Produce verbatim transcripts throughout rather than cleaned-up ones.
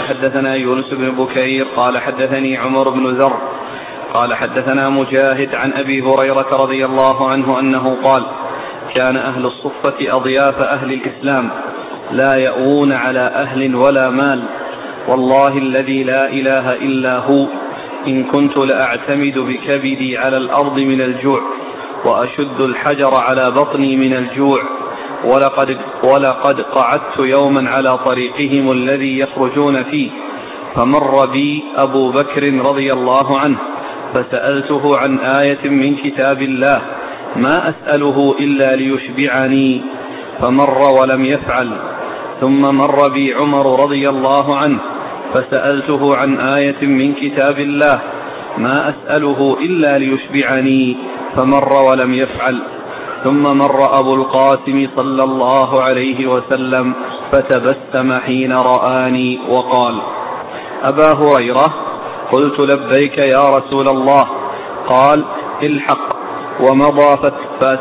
حدثنا يونس بن بكير قال حدثني عمر بن زر قال حدثنا مجاهد عن أبي هريرة رضي الله عنه أنه قال كان أهل الصفة أضياف أهل الإسلام لا يأوون على أهل ولا مال، والله الذي لا إله إلا هو إن كنت لأعتمد بكبدي على الأرض من الجوع وأشد الحجر على بطني من الجوع، ولقد, ولقد قعدت يوما على طريقهم الذي يخرجون فيه فمر بي أبو بكر رضي الله عنه فسألته عن آية من كتاب الله ما أسأله إلا ليشبعني فمر ولم يفعل، ثم مر بي عمر رضي الله عنه فسألته عن آية من كتاب الله ما أسأله إلا ليشبعني فمر ولم يفعل، ثم مر أبو القاسم صلى الله عليه وسلم فتبسم حين رآني وقال أبا هريرة؟ قلت لبيك يا رسول الله. قال الحق، ومضى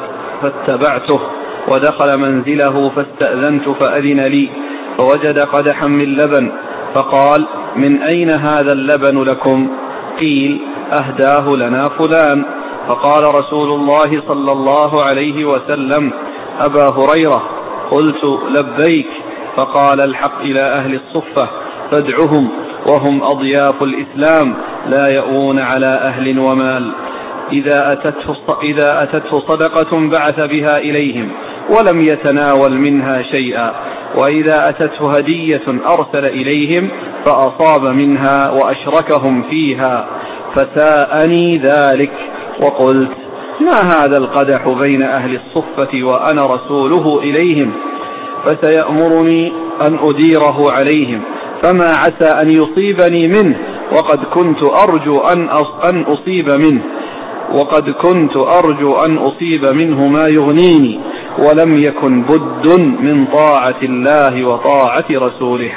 فاتبعته ودخل منزله فاستأذنت فأذن لي فوجد قدحا من لبن فقال من أين هذا اللبن لكم؟ قيل أهداه لنا فلان. فقال رسول الله صلى الله عليه وسلم أبا هريرة؟ قلت لبيك. فقال الحق إلى أهل الصفة فادعهم وهم أضياف الإسلام لا يأوون على أهل ومال، إذا أتته, إذا أتته صدقة بعث بها إليهم ولم يتناول منها شيئا، وإذا أتته هدية أرسل إليهم فأصاب منها وأشركهم فيها، فساءني ذلك وقلت ما هذا القدح بين أهل الصفة وأنا رسوله إليهم؟ فسيأمرني أن أديره عليهم، فما عسى أن يصيبني منه وقد كنت أرجو أن أصيب منه وقد كنت أرجو أن أصيب منه ما يغنيني، ولم يكن بد من طاعة الله وطاعة رسوله.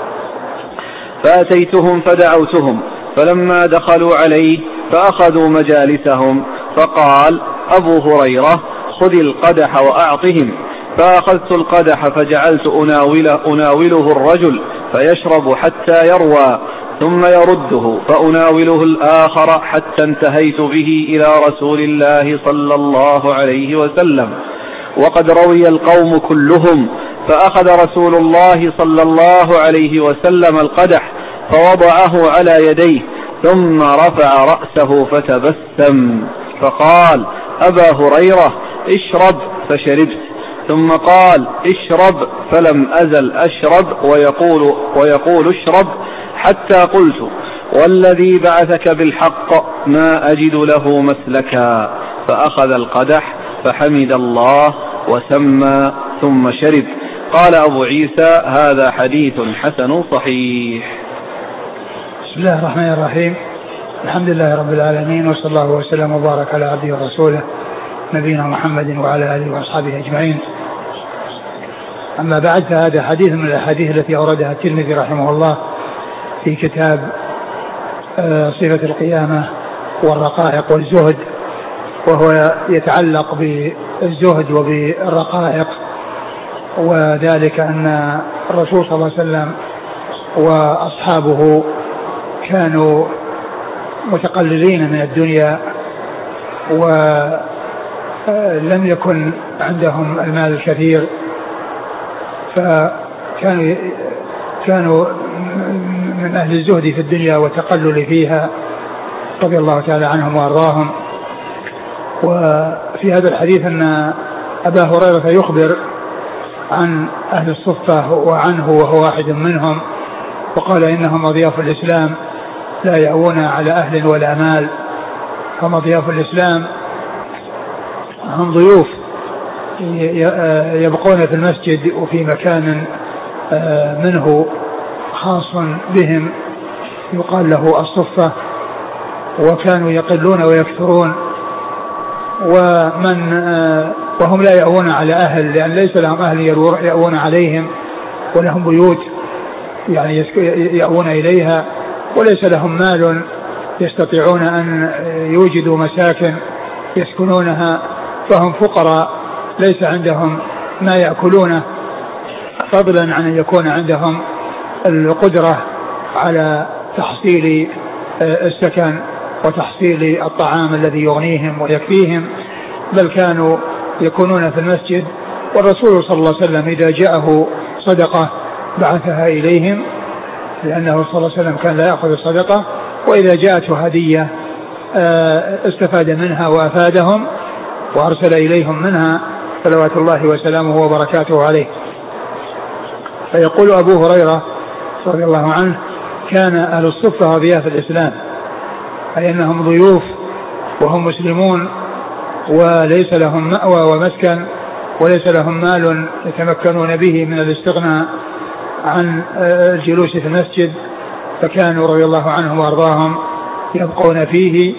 فأتيتهم فدعوتهم، فلما دخلوا عليه فأخذوا مجالسهم، فقال أبو هريرة خذ القدح وأعطهم. فأخذت القدح فجعلت أناوله, أناوله الرجل فيشرب حتى يروى ثم يرده، فأناوله الآخر حتى انتهيت به إلى رسول الله صلى الله عليه وسلم وقد روي القوم كلهم. فأخذ رسول الله صلى الله عليه وسلم القدح فوضعه على يديه ثم رفع رأسه فتبسم فقال أبا هريرة اشرب، فشربت، ثم قال اشرب، فلم أزل أشرب ويقول, ويقول اشرب حتى قلت والذي بعثك بالحق ما أجد له مسلكا، فأخذ القدح فحمد الله وسمى ثم شرب. قال أبو عيسى هذا حديث حسن صحيح. بسم الله الرحمن الرحيم، الحمد لله رب العالمين، وصلى الله وسلم وبارك على عبده ورسوله نبينا محمد وعلى آله وأصحابه أجمعين. أما بعد، فهذا حديث من الأحاديث التي أوردها الترمذي رحمه الله في كتاب صفة القيامة والرقائق والزهد، وهو يتعلق بالزهد وبالرقائق، وذلك أن الرسول صلى الله عليه وسلم وأصحابه كانوا متقللين من الدنيا ولم يكن عندهم المال الكثير، فكانوا كانوا من أهل الزهد في الدنيا والتقلل فيها رضي الله تعالى عنهم وأرضاهم. وفي هذا الحديث أن أبا هريرة يخبر عن أهل الصفة وعنه وهو واحد منهم، وقال إنهم أضياف الإسلام لا يأوون على أهل ولا مال. هم أضياف الإسلام، هم ضيوف يبقون في المسجد وفي مكان منه خاص بهم يقال له الصفة، وكانوا يقلون ويكثرون، ومن وهم لا يأوون على أهل، لأن ليس لهم أهل يأوون عليهم، ولهم بيوت يعني يأوون إليها، وليس لهم مال يستطيعون أن يوجدوا مساكن يسكنونها، فهم فقراء ليس عندهم ما يأكلونه، فضلا عن أن يكون عندهم القدرة على تحصيل السكن وتحصيل الطعام الذي يغنيهم ويكفيهم، بل كانوا يكونون في المسجد، والرسول صلى الله عليه وسلم إذا جاءه صدقة بعثها إليهم، لأنه صلى الله عليه وسلم كان لا يأخذ الصدقة، وإذا جاءته هدية استفاد منها وأفادهم وأرسل إليهم منها صلوات الله وسلامه وبركاته عليه. فيقول أبو هريرة رضي الله عنه: كان أهل الصفة أضياف الإسلام، أي أنهم ضيوف وهم مسلمون، وليس لهم مأوى ومسكن، وليس لهم مال يتمكنون به من الاستغناء عن الجلوس في المسجد، فكانوا رضي الله عنهم وأرضاهم يبقون فيه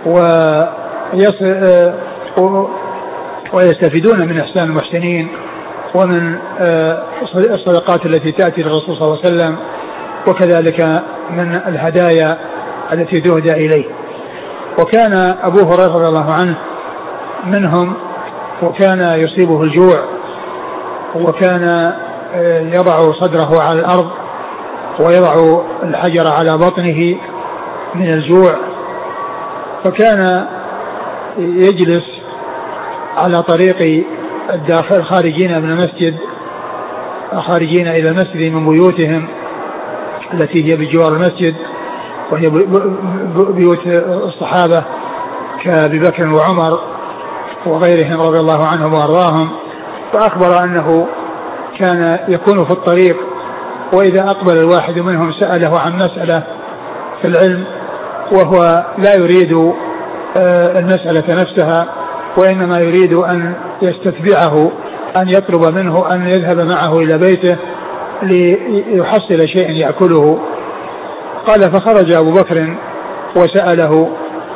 ويستفيدون من إحسان المحسنين ومن الصدقات التي تأتي للرسول صلى الله عليه وسلم، وكذلك من الهدايا التي تهدى إليه. وكان أبو هريرة رضي الله عنه منهم، وكان يصيبه الجوع، وكان يضع صدره على الأرض ويضع الحجر على بطنه من الجوع، فكان يجلس على طريق الداخل خارجين من المسجد، خارجين إلى المسجد من بيوتهم التي هي بجوار المسجد، وهي بيوت الصحابة كأبي بكر وعمر وغيرهم رضي الله عنهم وأرضاهم. فأخبر أنه كان يكون في الطريق، وإذا أقبل الواحد منهم سأله عن مسألة في العلم، وهو لا يريد المسألة نفسها، وإنما يريد أن يستتبعه، أن يطلب منه أن يذهب معه إلى بيته ليحصل شيئا يأكله. قال: فخرج أبو بكر وسأله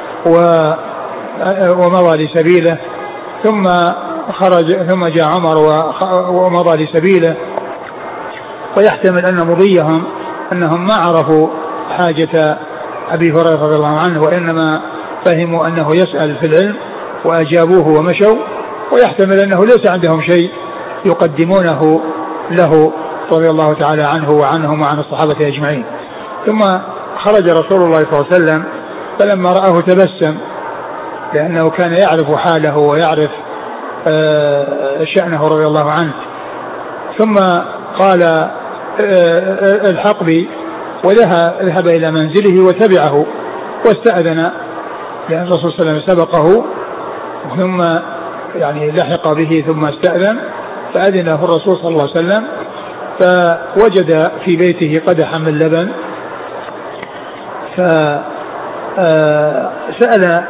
ومضى لسبيله، ثم خرج ثم جاء عمر ومضى لسبيله، ويحتمل أن مضيهم أنهم ما عرفوا حاجة أبي هريرة رضي الله عنه، وإنما فهموا أنه يسأل في العلم وأجابوه ومشوا، ويحتمل أنه ليس عندهم شيء يقدمونه له رضي الله تعالى عنه وعنهم وعن الصحابة أجمعين. ثم خرج رسول الله صلى الله عليه وسلم، فلما رآه تبسم، لأنه كان يعرف حاله ويعرف شأنه رضي الله عنه، ثم قال: الحق بي، وذهب إلى منزله وتبعه واستأذن، لأن الرسول صلى الله عليه وسلم سبقه ثم يعني لحق به ثم استأذن، فأذن له الرسول صلى الله عليه وسلم، فوجد في بيته قدحا من لبن، فسأل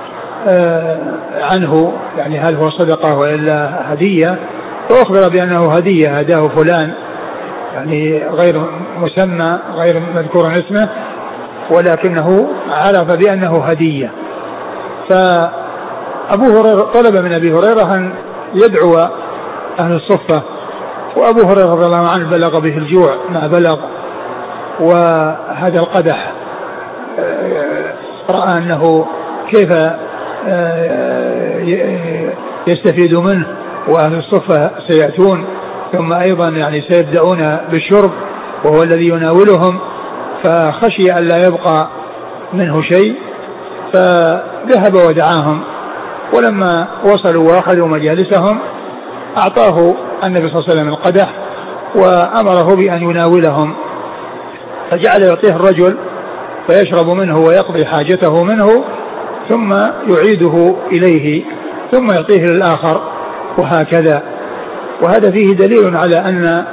عنه يعني هل هو صدقة وإلا هدية، فأخبر بأنه هدية هداه فلان، يعني غير مسمى غير مذكور اسمه، ولكنه عرف بأنه هدية. فأبو هريرة طلب من أبي هريرة أن يدعو أهل الصفة، وأبو هريرة رضي الله عنه بلغ به الجوع ما بلغ، وهذا القدح رأى أنه كيف يستفيد منه، وأهل الصفة سيأتون ثم أيضا يعني سيبدأون بالشرب وهو الذي يناولهم، فخشي أن لا يبقى منه شيء، فذهب ودعاهم، ولما وصلوا وأخذوا مجالسهم أعطاه النبي صلى الله عليه وسلم القدح وأمره بأن يناولهم، فجعل يعطيه الرجل فيشرب منه ويقضي حاجته منه، ثم يعيده إليه ثم يعطيه للآخر، وهكذا. وهذا فيه دليل على أن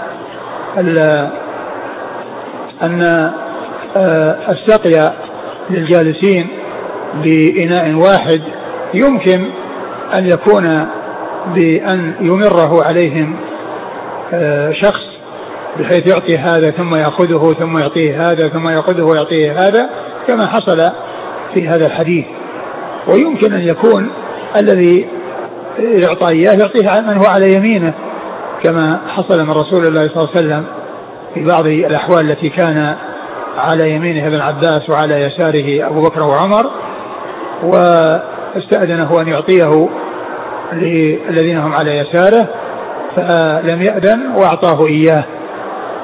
أن السقي للجالسين بإناء واحد يمكن أن يكون بأن يمره عليهم شخص بحيث يعطي هذا ثم يأخذه ثم يعطيه هذا ثم يأخذه ويعطيه هذا، كما حصل في هذا الحديث. ويمكن أن يكون الذي يعطى إياه يعطيه من هو على يمينه، كما حصل من رسول الله صلى الله عليه وسلم في بعض الأحوال التي كان على يمينه ابن عباس وعلى يساره أبو بكر وعمر، واستأذنه أن يعطيه للذين هم على يساره فلم يأذن وأعطاه إياه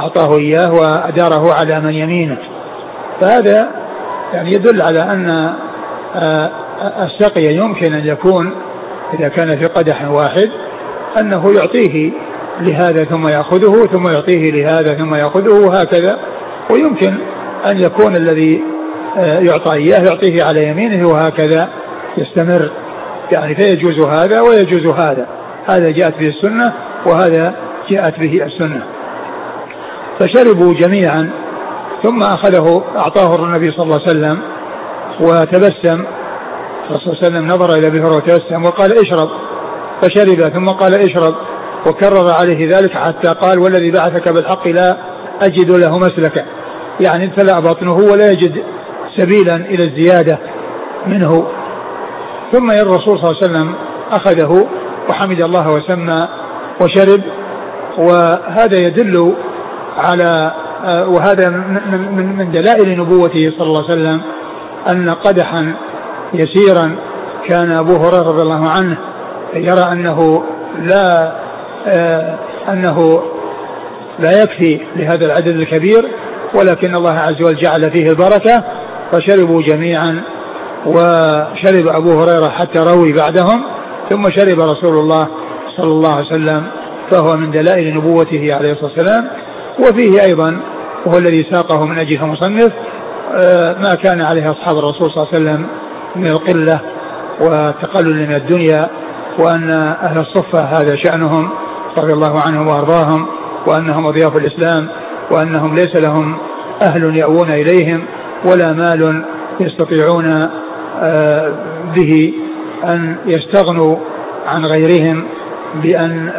أعطاه إياه وأداره على من يمينه. فهذا يعني يدل على أن السقي يمكن أن يكون إذا كان في قدح واحد أنه يعطيه لهذا ثم يأخذه ثم يعطيه لهذا ثم يأخذه وهكذا. ويمكن أن يكون الذي يعطى إياه يعطيه على يمينه وهكذا يستمر يعني، فيجوز هذا ويجوز هذا. هذا جاءت به السنة وهذا جاءت به السنة. فشربوا جميعا ثم أخذه أعطاه النبي صلى الله عليه وسلم وتبسم. الرسول صلى الله عليه وسلم نظر إلى أبي هريرة وتبسم وقال اشرب، فشرب ثم قال اشرب وكرر عليه ذلك حتى قال والذي بعثك بالحق لا أجد له مسلكا، يعني امتلأ بطنه ولا يجد سبيلا إلى الزيادة منه. ثم الرسول صلى الله عليه وسلم أخذه وحمد الله وسمى وشرب. وهذا يدل على وهذا من من دلائل نبوته صلى الله عليه وسلم أن قدحا يسيرا كان أبو هريرة رضي الله عنه يرى أنه لا أنه لا يكفي لهذا العدد الكبير، ولكن الله عز وجل جعل فيه البركة، فشربوا جميعا وشرب أبو هريرة حتى روي بعدهم، ثم شرب رسول الله صلى الله عليه وسلم، فهو من دلائل نبوته عليه الصلاة والسلام. وفيه أيضا وهو الذي ساقه من أجل المصنف ما كان عليه أصحاب الرسول صلى الله عليه وسلم من القلة والتقلل من الدنيا، وأن أهل الصفة هذا شأنهم رضي الله عنهم وأرضاهم، وأنهم أضياف الإسلام، وأنهم ليس لهم أهل يأوون إليهم ولا مال يستطيعون به أن يستغنوا عن غيرهم بأن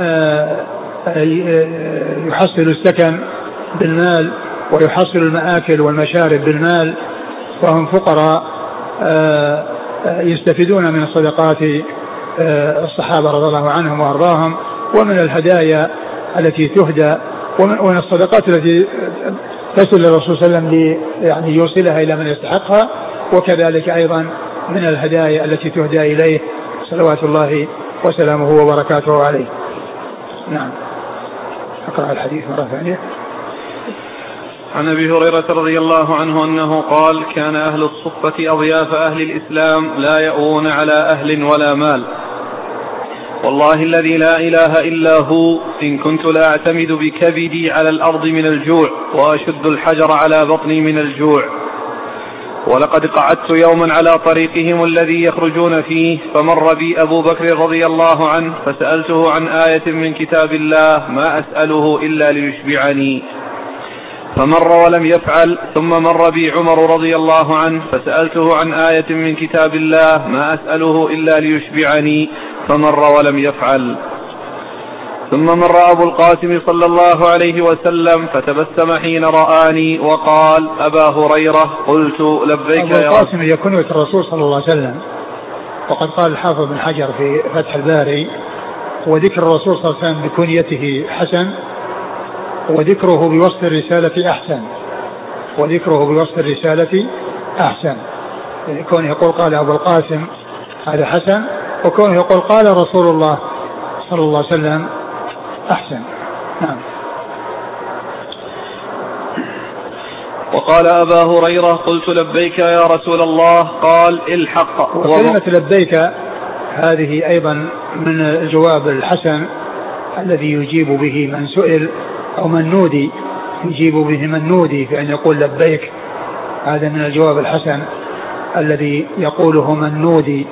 يحصلوا السكن بالمال ويحصلوا المآكل والمشارب بالمال، وهم فقراء يستفيدون من الصدقات الصحابة رضي الله عنهم وأرضاهم، ومن الهدايا التي تهدى، ومن الصدقات التي تصل للرسول صلى الله عليه وسلم يعني يوصلها إلى من يستحقها، وكذلك أيضا من الهدايا التي تهدى إليه صلوات الله وسلامه وبركاته عليه. نعم. أقرأ الحديث مرة ثانية. عن أبي هريرة رضي الله عنه أنه قال كان أهل الصفة أضياف أهل الإسلام لا يأوون على أهل ولا مال، والله الذي لا إله إلا هو إن كنت لا أعتمد بكبدي على الأرض من الجوع وأشد الحجر على بطني من الجوع. ولقد قعدت يوما على طريقهم الذي يخرجون فيه فمر بي أبو بكر رضي الله عنه فسألته عن آية من كتاب الله ما أسأله إلا ليشبعني، فمر ولم يفعل. ثم مر بي عمر رضي الله عنه فسألته عن آية من كتاب الله ما أسأله إلا ليشبعني، فمر ولم يفعل. ثم مر أبو القاسم صلى الله عليه وسلم فتبسم حين رآني وقال أبا هريرة، قلت لبيك يا رسول. أبو القاسم يكون الرسول صلى الله عليه وسلم، وقد قال الحافظ بن حجر في فتح الباري وذكر الرسول صلى الله عليه وسلم بكنيته حسن، وذكره بوصف الرسالة أحسن، وذكره بوصف الرسالة أحسن، يعني كونه يقول قال أبو القاسم هذا حسن، وكونه يقول قال رسول الله صلى الله عليه وسلم أحسن. نعم. وقال أبا هريرة قلت لبيك يا رسول الله، قال الحق. وكلمة لبيك هذه أيضا من الجواب الحسن الذي يجيب به من سئل أو من نودي، يجيب به من نودي فإن يقول لبيك، هذا من الجواب الحسن الذي يقوله من نودي.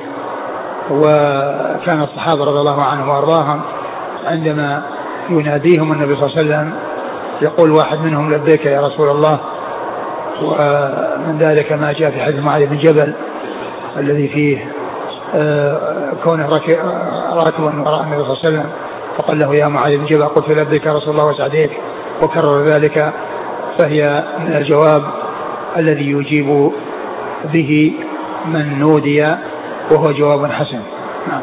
وكان الصحابة رضي الله عنهم وأرضاهم عندما يناديهم النبي صلى الله عليه وسلم يقول واحد منهم لبيك يا رسول الله. ومن ذلك ما جاء في حديث معاذ بن جبل الذي فيه كونه راكبا وراء النبي صلى الله عليه وسلم فقال له يا معاذ بن جبل، قلت لبيك يا رسول الله وسعديك، وكرر ذلك، فهي من الجواب الذي يجيب به من نودي، وهو جواب حسن. نعم.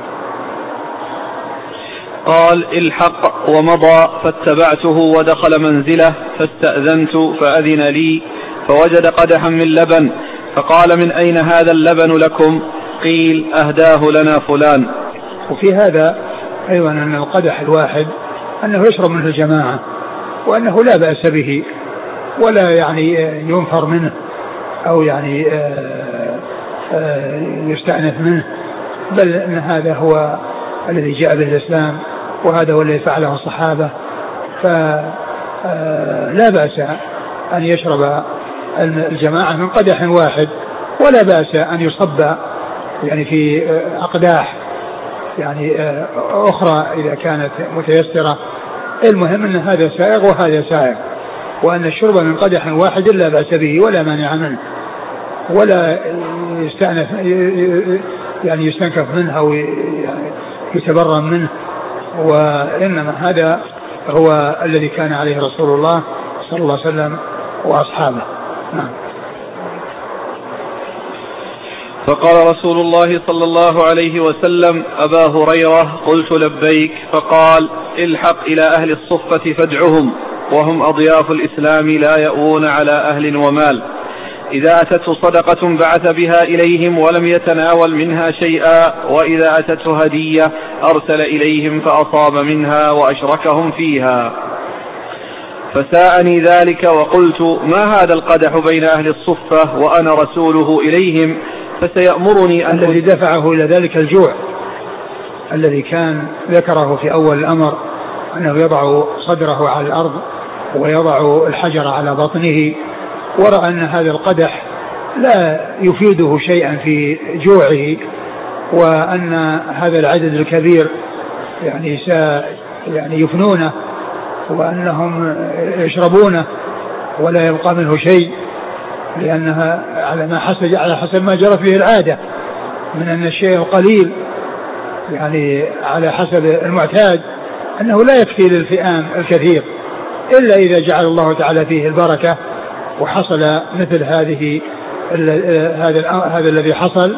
قال الحق ومضى فاتبعته ودخل منزله فاستأذنت فأذن لي فوجد قدحا من لبن فقال من أين هذا اللبن لكم؟ قيل أهداه لنا فلان. وفي هذا أيضا أن القدح الواحد أنه يشرب منه الجماعة، وأنه لا بأس به ولا يعني ينفر منه أو يعني يستأنف منه، بل أن هذا هو الذي جاء به الإسلام وهذا هو الذي فعله الصحابة. فلا بأس أن يشرب الجماعة من قدح واحد، ولا بأس أن يصب يعني في أقداح يعني أخرى إذا كانت متيسرة. المهم أن هذا سائغ وهذا سائغ، وأن الشرب من قدح واحد لا بأس به ولا مانع منه ولا يستأنف يعني يستنكف منه أو يتبرم منه، وإنما هذا هو الذي كان عليه رسول الله صلى الله عليه وسلم وأصحابه. نعم. فقال رسول الله صلى الله عليه وسلم: أبا هريرة. قلت: لبيك. فقال: الحق إلى أهل الصفة فادعهم، وهم أضياف الإسلام لا يأوون على أهل ومال. إذا أتته صدقة بعث بها إليهم ولم يتناول منها شيئا، وإذا أتته هدية أرسل إليهم فأصاب منها وأشركهم فيها. فساءني ذلك وقلت: ما هذا القدح بين أهل الصفة وأنا رسوله إليهم؟ فسيأمرني أن الذي دفعه إلى ذلك الجوع الذي كان ذكره في أول الأمر، أنه يضع صدره على الأرض ويضع الحجر على بطنه، ورأى أن هذا القدح لا يفيده شيئا في جوعه، وأن هذا العدد الكبير يعني سا يعني يفنونه وأنهم يشربونه ولا يبقى منه شيء، لأنها على ما حسب على حسب ما جرت به العادة من أن الشيء القليل يعني على حسب المعتاد أنه لا يكفي للفئام الكثير إلا إذا جعل الله تعالى فيه البركة، وحصل مثل هذه هذا هذا الذي حصل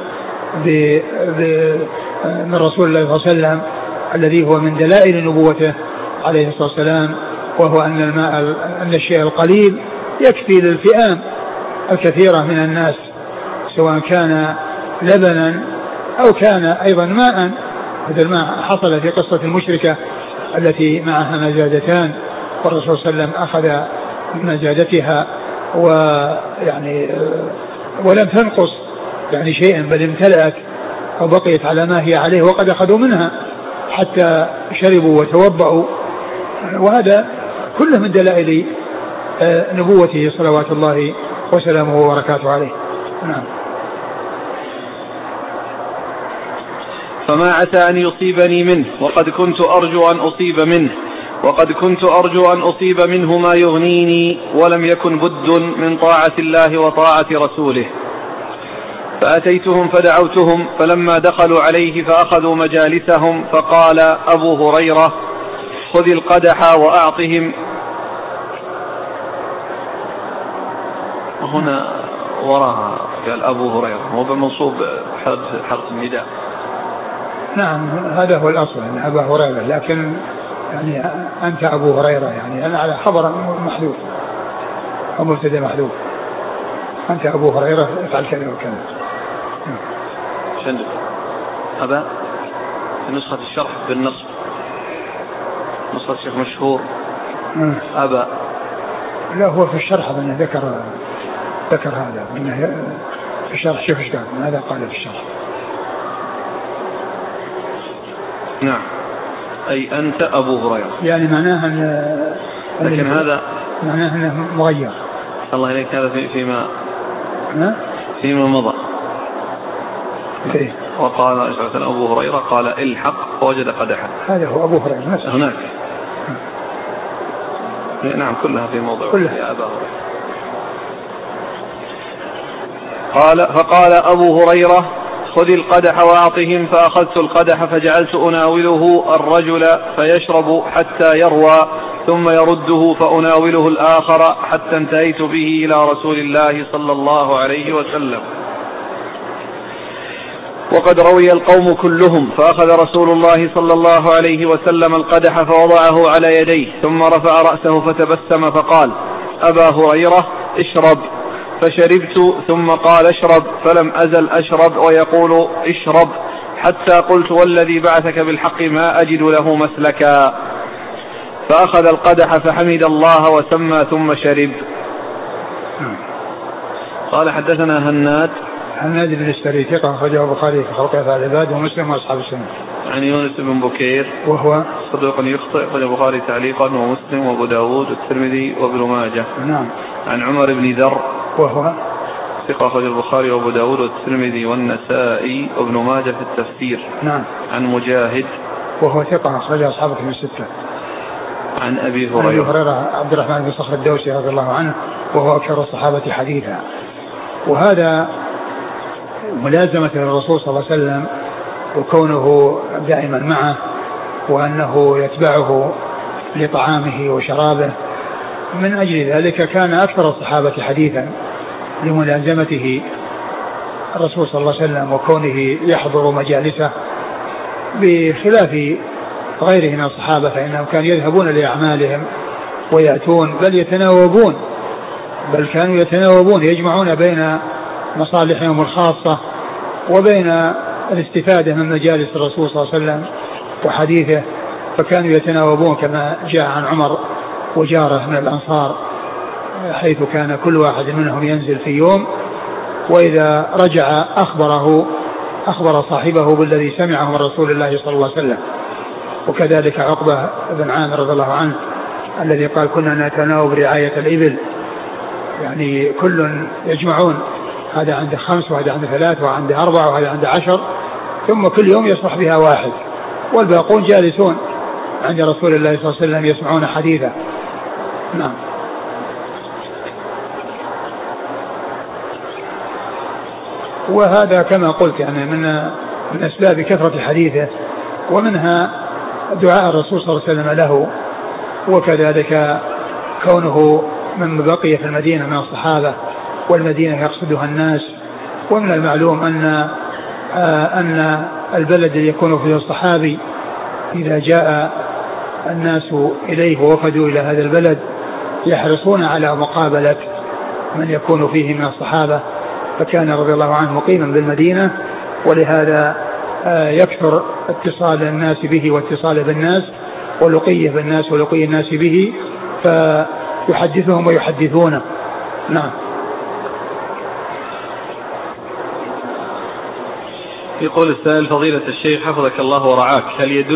من رسول الله صلى الله عليه وسلم، الذي هو من دلائل نبوته عليه الصلاة والسلام، وهو أن الماء أن الشيء القليل يكفي للفئام الكثيرة من الناس، سواء كان لبنا أو كان أيضا ماء. هذا الماء حصل في قصة المشركة التي معها مزادتان، والرسول صلى الله عليه وسلم أخذ مزادتها ويعني ولم تنقص يعني شيئا، بل امتلأت أو بقيت على ما هي عليه، وقد أخذوا منها حتى شربوا وتوضأوا، وهذا كله من دلائل نبوته صلوات الله وسلامه وبركاته عليه. نعم. فما عسى أن يصيبني منه وقد كنت أرجو أن أصيب منه وقد كنت أرجو أن أصيب منه ما يغنيني، ولم يكن بد من طاعة الله وطاعة رسوله. فأتيتهم فدعوتهم، فلما دخلوا عليه فأخذوا مجالسهم، فقال أبو هريرة: خذ القدح وأعطهم. هنا وراها قال أبو هريرة، هو بمنصوب حرف النداء. نعم هذا هو الأصل أن أبا هريرة، لكن يعني أنت أبو هريرة يعني أنا على خبر محذوف أو مبتدأ محذوف، أنت أبو هريرة افعل كذا وكذا. شندق أبا في نسخة الشرح بالنصب، نسخة الشيخ مشهور أبا. لا هو في الشرح أنه ذكر ذكر هذا أنه في الشرح. شوف ايش قال، ماذا قال في الشرح. نعم أي أنت أبو هريرة، يعني معناه أن لكن هذا معناه أنه مغير. الله إليك هذا في فيما ها؟ فيما مضى فيه. وقال أبو هريرة قال الحق فوجد قدحا، هذا هو أبو هريرة نفسه هناك. نعم كلها في موضع كلها. يا أبا هريرة. قال فقال أبو هريرة: خذ القدح وأعطهم. فأخذت القدح فجعلت أناوله الرجل فيشرب حتى يروى، ثم يرده فأناوله الآخر حتى انتهيت به إلى رسول الله صلى الله عليه وسلم. وقد روي القوم كلهم. فأخذ رسول الله صلى الله عليه وسلم القدح فوضعه على يديه، ثم رفع رأسه فتبسم فقال: أبا هريرة اشرب. فشربت، ثم قال: اشرب. فلم أزل أشرب ويقول: اشرب، حتى قلت: والذي بعثك بالحق ما أجد له مسلكا. فأخذ القدح فحمد الله وسمى ثم شرب. قال حدثنا هناد هناد بن السري ثقة أخرجه البخاري في خلق أفعال العباد ومسلم وأصحاب السنة. عن يونس بن بكير وهو صدوق يخطئ، أخرجه البخاري تعليقا ومسلم وأبو داود والترمذي وابن ماجه. نعم. عن عمر بن ذر وهو ثقة، أخرجه البخاري وأبو داود والترمذي والنسائي وابن ماجه في التفسير. نعم. عن مجاهد وهو ثقة، أخرجه أصحاب الكتب الستة. عن أبي هريرة أبي هريرة عبد الرحمن بن صخر الدوسي رضي الله عنه وهو أكثر الصحابة حديثا. وهذا ملازمة الرسول صلى الله عليه وسلم وكونه دائما معه وأنه يتبعه لطعامه وشرابه، من أجل ذلك كان أكثر الصحابة حديثا لملازمته الرسول صلى الله عليه وسلم وكونه يحضر مجالسه، بخلاف غيره من الصحابة فإنهم كانوا يذهبون لأعمالهم ويأتون بل يتناوبون بل كانوا يتناوبون يجمعون بين مصالحهم الخاصة وبين الاستفادة من مجالس الرسول صلى الله عليه وسلم وحديثه، فكانوا يتناوبون كما جاء عن عمر وجاره من الأنصار، حيث كان كل واحد منهم ينزل في يوم وإذا رجع أخبره أخبر صاحبه بالذي سمعه من رسول الله صلى الله عليه وسلم. وكذلك عقبة بن عامر رضي الله عنه الذي قال كنا نتناوب رعاية الإبل، يعني كل يجمعون، هذا عنده خمس وهذا عنده ثلاث وعنده أربع وهذا عنده عشر، ثم كل يوم يصلح بها واحد والباقون جالسون عند رسول الله صلى الله عليه وسلم يسمعون حديثه. نعم. وهذا كما قلت يعني من من أسباب كثرة حديثه، ومنها دعاء الرسول صلى الله عليه وسلم له، وكذلك كونه من بقي في المدينة من الصحابة والمدينة يقصدها الناس. ومن المعلوم أن أن البلد اللي يكون فيه الصحابي إذا جاء الناس إليه ووفدوا إلى هذا البلد يحرصون على مقابلة من يكون فيه من الصحابة، فكان رضي الله عنه مقيما بالمدينة، ولهذا يكثر اتصال الناس به واتصال بالناس ولقيه بالناس ولقي الناس به، فيحدثهم ويحدثونه. نعم. يقول السائل فضيلة الشيخ حفظك الله ورعاك، هل يدل